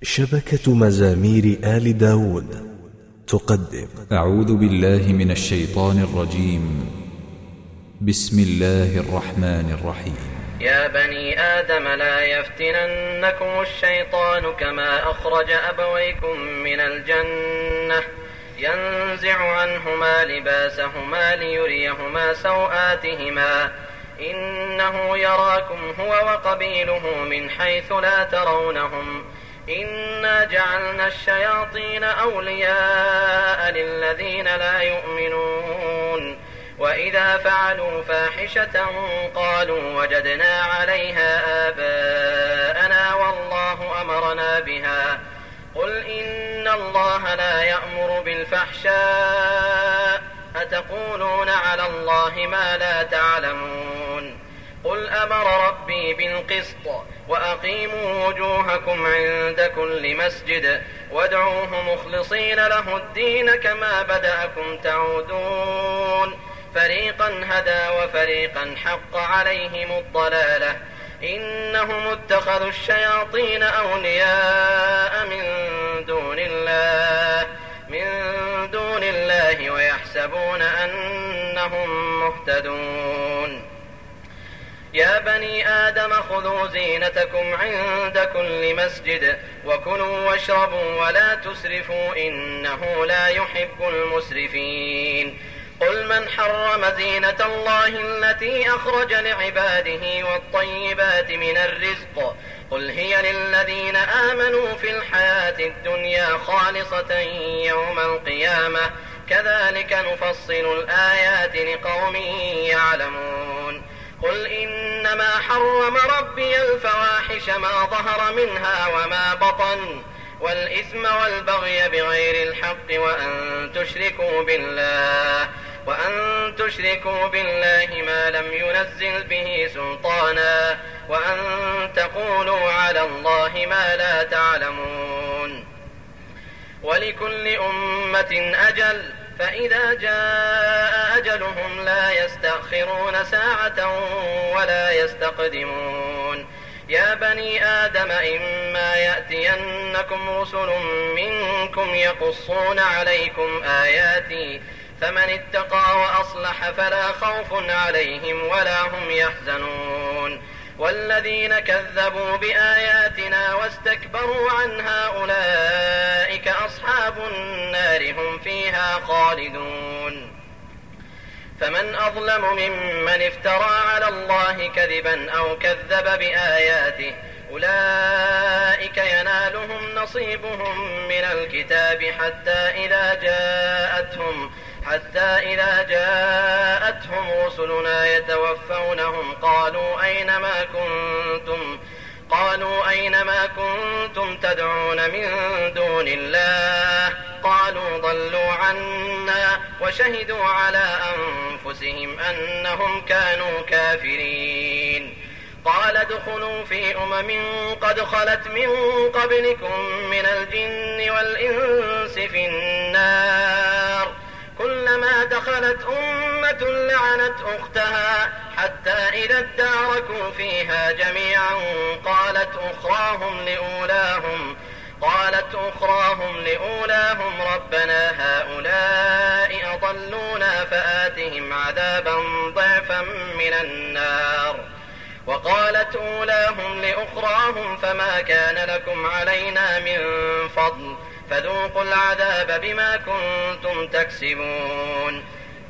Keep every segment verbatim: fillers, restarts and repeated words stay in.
شبكة مزامير آل داود تقدم. أعوذ بالله من الشيطان الرجيم. بسم الله الرحمن الرحيم. يا بني آدم لا يفتننكم الشيطان كما أخرج أبويكم من الجنة ينزع عنهما لباسهما ليريهما سوآتهما إنه يراكم هو وقبيله من حيث لا ترونهم إنا جعلنا الشياطين أولياء للذين لا يؤمنون وإذا فعلوا فاحشة قالوا وجدنا عليها آباءنا والله أمرنا بها قل إن الله لا يأمر بالفحشاء أتقولون على الله ما لا تعلمون قل أمر ربي بالقسط وأقيموا وجوهكم عند كل مسجد وادعوه مخلصين له الدين كما بدأكم تعودون فريقا هدى وفريقا حق عليهم الضلالة إنهم اتخذوا الشياطين أولياء من دون الله من دون الله ويحسبون أنهم مهتدون يا بني آدم خذوا زينتكم عند كل مسجد وكلوا واشربوا ولا تسرفوا إنه لا يحب المسرفين قل من حرم زينة الله التي أخرج لعباده والطيبات من الرزق قل هي للذين آمنوا في الحياة الدنيا خالصة يوم القيامة كذلك نفصل الآيات لقوم يعلمون قل إنما حرم ربي الفواحش ما ظهر منها وما بطن والإثم والبغي بغير الحق وأن تشركوا بالله وأن تشركوا بالله ما لم ينزل به سلطانا وأن تقولوا على الله ما لا تعلمون ولكل أمة أجل فإذا جاء أجلهم لا يستأخرون ساعة ولا يستقدمون يا بني آدم إما يأتينكم رسل منكم يقصون عليكم آياتي فمن اتقى وأصلح فلا خوف عليهم ولا هم يحزنون والذين كذبوا بآياتنا واستكبروا عنها أولئك أصحاب النار هم فيها خالدون فمن أظلم ممن افترى على الله كذبا أو كذب بآياته أولئك ينالهم نصيبهم من الكتاب حتى إذا جاءتهم حتى إذا جاءتهم رسلنا يتوفونهم قالوا أين ما كنتم قالوا أين ما كنتم تدعون من دون الله قالوا ضلوا عنا وشهدوا على أنفسهم أنهم كانوا كافرين قال ادخلوا في أمم قد خلت من قبلكم من الجن والإنس في النار كلما دخلت أمة لعنت أختها حتى إذا اداركوا فيها جميعا قالت أخراهم لأولاهم قالت أخراهم لأولاهم ربنا هؤلاء أضلونا فآتهم عذابا ضعفا من النار وقالت أولاهم لأخراهم فما كان لكم علينا من فضل فذوقوا العذاب بما كنتم تكسبون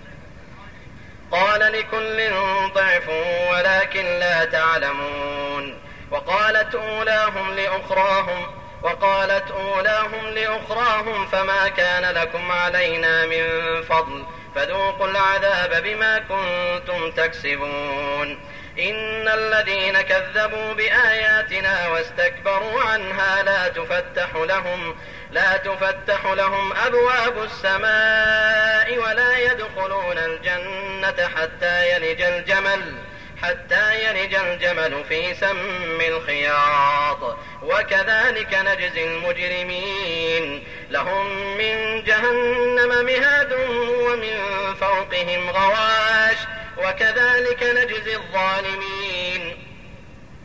قال لكل ضعف ولكن لا تعلمون وقالت أولاهم لأخراهم وقالت أولاهم لأخراهم فما كان لكم علينا من فضل فذوقوا العذاب بما كنتم تكسبون إن الذين كذبوا بآياتنا واستكبروا عنها لا تفتح لهم لا تفتح لهم أبواب السماء ولا يدخلون الجنة حتى يلج الجمل حتى يلج الجمل في سم الخياط وكذلك نجزي المجرمين لهم من جهنم مهاد ومن فوقهم غواش وكذلك نجزي الظالمين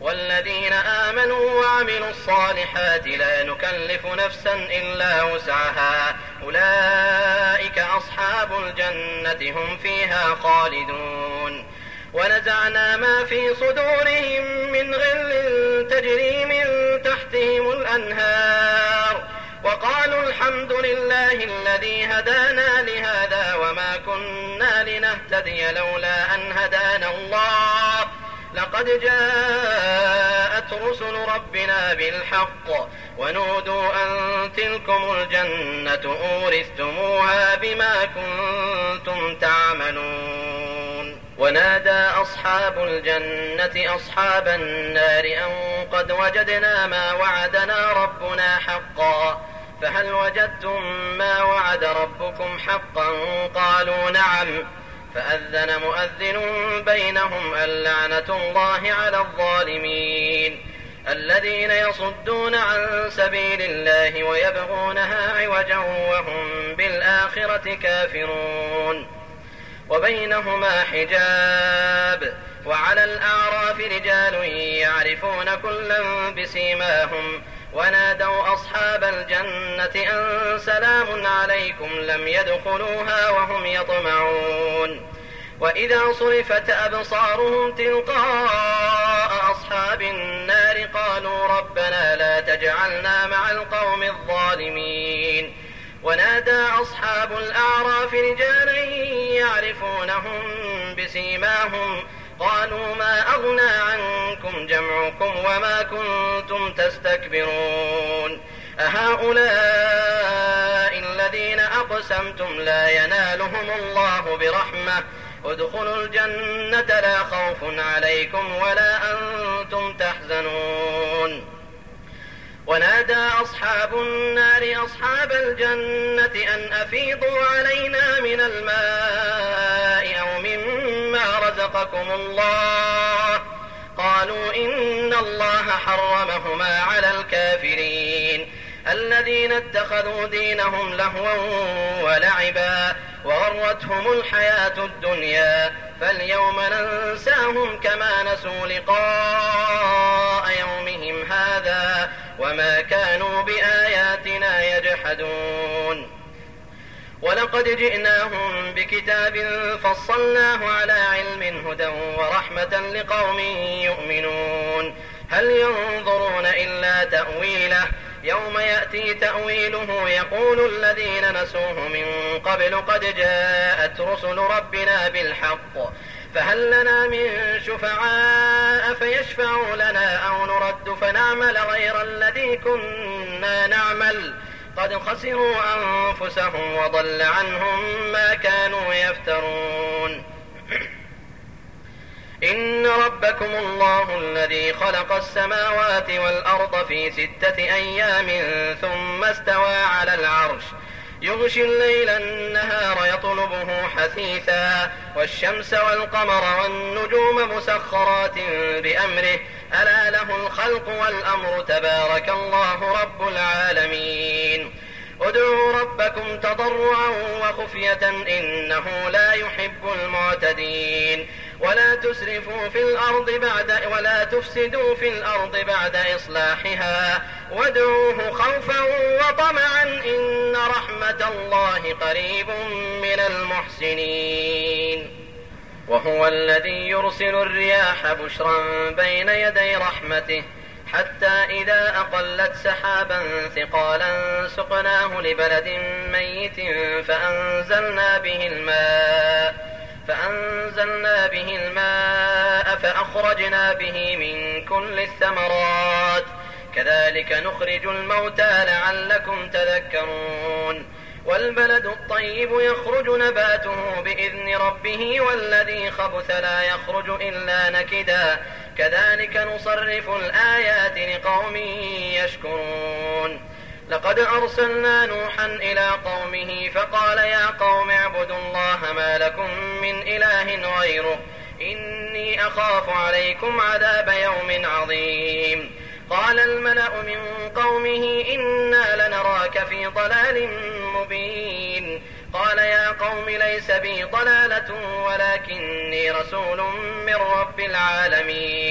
والذين آمنوا وعملوا الصالحات لا نكلف نفسا إلا وسعها أولئك أصحاب الجنة هم فيها خالدون. ونزعنا ما في صدورهم من غل تجري من تحتهم الأنهار وقالوا الحمد لله الذي هدانا لهذا وما كنا لنهتدي لولا أن هدانا الله لقد جاءت رسل ربنا بالحق ونودوا أن تلكم الجنة أورثتموها بما كنتم تعملون. ونادى أصحاب الجنة أصحاب النار أن قد وجدنا ما وعدنا ربنا حقا فهل وجدتم ما وعد ربكم حقا قالوا نعم فأذن مؤذن بينهم اللعنة الله على الظالمين الذين يصدون عن سبيل الله ويبغونها عوجا وهم بالآخرة كافرون. وبينهما حجاب وعلى الأعراف رجال يعرفون كلا بسيماهم ونادوا أصحاب الجنة أن سلام عليكم لم يدخلوها وهم يطمعون. وإذا صرفت أبصارهم تلقاء أصحاب النار قالوا ربنا لا تجعلنا مع القوم الظالمين. ونادى أصحاب الأعراف رجالا يعرفونهم بسيماهم قالوا ما أغنى عنكم جمعكم وما كنتم تستكبرون أهؤلاء الذين أقسمتم لا ينالهم الله برحمة ادخلوا الجنة لا خوف عليكم ولا أنتم تحزنون. ونادى أصحاب النار أصحاب الجنة أن أفيضوا علينا من الماء أو مما رزقكم الله قالوا إن الله حرمهما على الكافرين الذين اتخذوا دينهم لهوا ولعبا وغرتهم الحياة الدنيا فاليوم ننساهم كما نسوا لقاء يومهم هذا وما كانوا بآياتنا يجحدون. ولقد جئناهم بكتاب فصلناه على علم هدى ورحمة لقوم يؤمنون هل ينظرون إلا تأويله يوم يأتي تأويله يقول الذين نسوه من قبل قد جاءت رسل ربنا بالحق فهل لنا من شفعاء فيشفعوا لنا أو نرد فنعمل غير الذي كنا نعمل قد خسروا أنفسهم وضل عنهم ما كانوا يفترون. إن ربكم الله الذي خلق السماوات والأرض في ستة أيام ثم استوى على العرش يغشي الليل النهار يطلبه حثيثا والشمس والقمر والنجوم مسخرات بأمره ألا له الخلق والأمر تبارك الله رب العالمين. ادعوا ربكم تضرعا وخفية إنه لا يحب المعتدين ولا تسرفوا في الأرض بعد ولا تفسدوا في الأرض بعد إصلاحها وادعوه خوفا وطمعا إن رحمة الله قريب من المحسنين. وهو الذي يرسل الرياح بشرا بين يدي رحمته حتى إذا أقلت سحابا ثقالا سقناه لبلد ميت فأنزلنا به الماء فأنزلنا به الماء فأخرجنا به من كل الثمرات كذلك نخرج الموتى لعلكم تذكرون. والبلد الطيب يخرج نباته بإذن ربه والذي خبث لا يخرج إلا نكدا كذلك نصرف الآيات لقوم يشكرون. لقد أرسلنا نوحا إلى قومه فقال يا قوم اعبدوا الله ما لكم من إله غيره إني أخاف عليكم عذاب يوم عظيم. قال الملأ من قومه إنا لنراك في ضلال مبين. قال يا قوم ليس بي ضلالة ولكني رسول من رب العالمين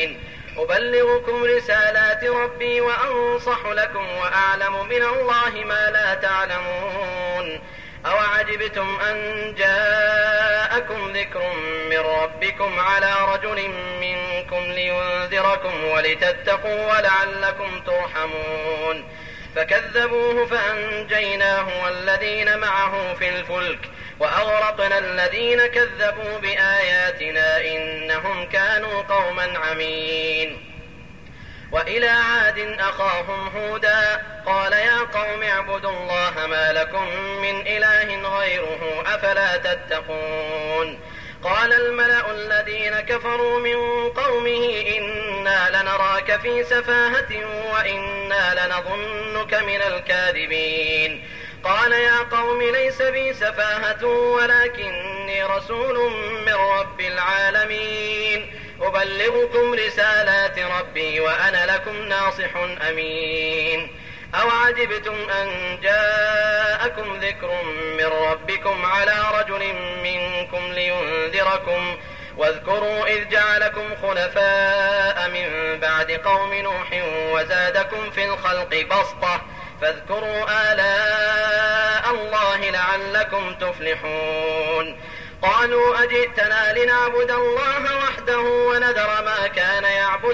أبلغكم رسالات ربي وأنصح لكم وأعلم من الله ما لا تعلمون. أوعجبتم أن جاءكم ذكر من ربكم على رجل منكم لينذركم ولتتقوا ولعلكم ترحمون. فكذبوه فأنجيناه والذين معه في الفلك وأغرقنا الذين كذبوا بآياتنا إنهم كانوا قوما عمين. وإلى عاد أخاهم هودا قال يا قوم اعبدوا الله ما لكم من إله غيره أفلا تتقون. قال الملأ الذين كفروا من قومه إنا لنراك في سفاهة وإنا لنظنك من الكاذبين. قال يا قوم ليس بي سفاهة ولكني رسول من رب العالمين أبلغكم رسالات ربي وأنا لكم ناصح أمين. أوعجبتم أن جاءكم ذكر من ربكم على رجل منكم لينذركم واذكروا إذ جعلكم خلفاء من بعد قوم نوح وزادكم في الخلق بسطة فاذكروا آلاء الله لعلكم تفلحون. قالوا أجئتنا لنعبد الله وحده ونذر ما كان يعبد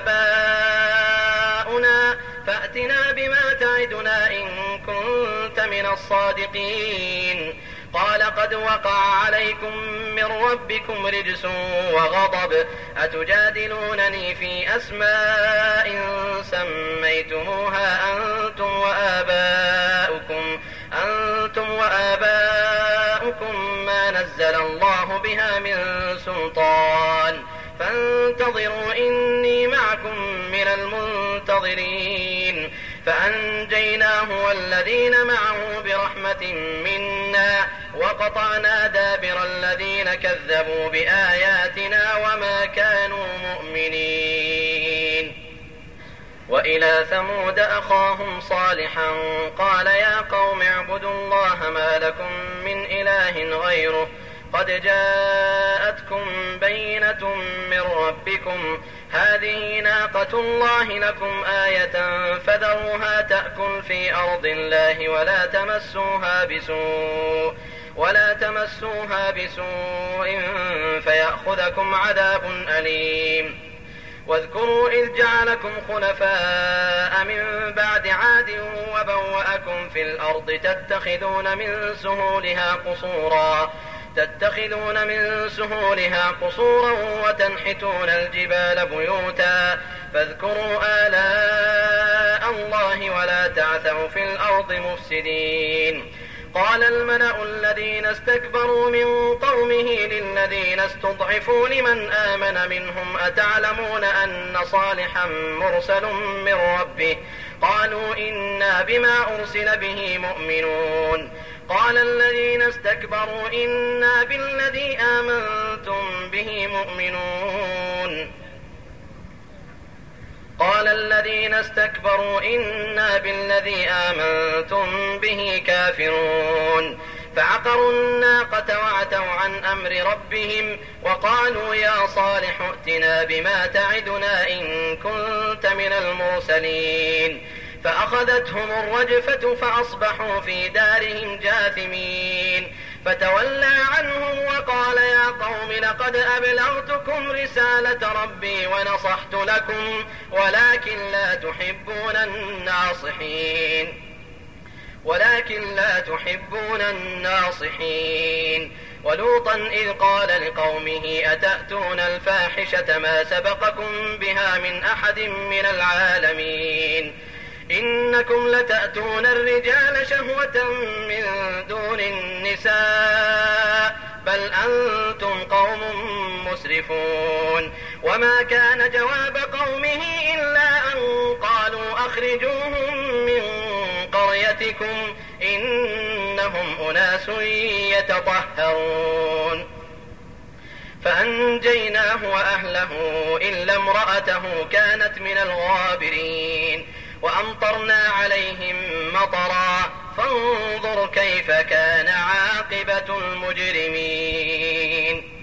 آباؤنا فأتنا بما تعدنا إن كنت من الصادقين. قال قد وقع عليكم من ربكم رجس وغضب أتجادلونني في أسماء سميتموها أنتم وآباؤكم أنتم وآباؤكم ما نزل الله بها من سلطان فانتظروا إني معكم من المنتظرين. فأنجيناه والذين معه برحمة منا وقطعنا دابر الذين كذبوا بآياتنا وما كانوا مؤمنين. وإلى ثمود أخاهم صالحا قال يا قوم اعبدوا الله ما لكم من إله غيره قد جاءتكم بينة من ربكم هذه ناقة الله لكم آية فذروها تأكل في أرض الله ولا تمسوها بسوء ولا تمسوها بسوء فيأخذكم عذاب أليم. واذكروا إذ جعلكم خلفاء من بعد عاد وبوأكم في الأرض تتخذون من سهولها قصورا تتخذون من سهولها قصورا وتنحتون الجبال بيوتا فاذكروا آلاء الله ولا تعثوا في الأرض مفسدين. قال الملأ الذين استكبروا من قومه للذين استضعفوا لمن آمن منهم أتعلمون أن صالحا مرسل من ربه قالوا إنا بما أرسل به مؤمنون. قال الذين استكبروا إنا بالذي آمنتم به مؤمنون قال الذين استكبروا إنا بالذي آمنتم به كافرون. فعقروا الناقة وعتوا عن أمر ربهم وقالوا يا صالح ائتنا بما تعدنا إن كنت من المرسلين. فأخذتهم الرجفة فأصبحوا في دارهم جاثمين. فتولى عنهم وقال يا قوم لقد أبلغتكم رسالة ربي ونصحت لكم ولكن لا تحبون الناصحين ولكن لا تحبون الناصحين. ولوطا إذ قال لقومه أتأتون الفاحشة ما سبقكم بها من أحد من العالمين إنكم لتأتون الرجال شهوة من دون النساء بل أنتم قوم مسرفون. وما كان جواب قومه إلا أن قالوا أخرجوهم من قريتكم إنهم أناس يتطهرون. فأنجيناه وأهله إلا امرأته كانت من الغابرين وأمطرنا عليهم مطرا فانظر كيف كان عاقبة المجرمين.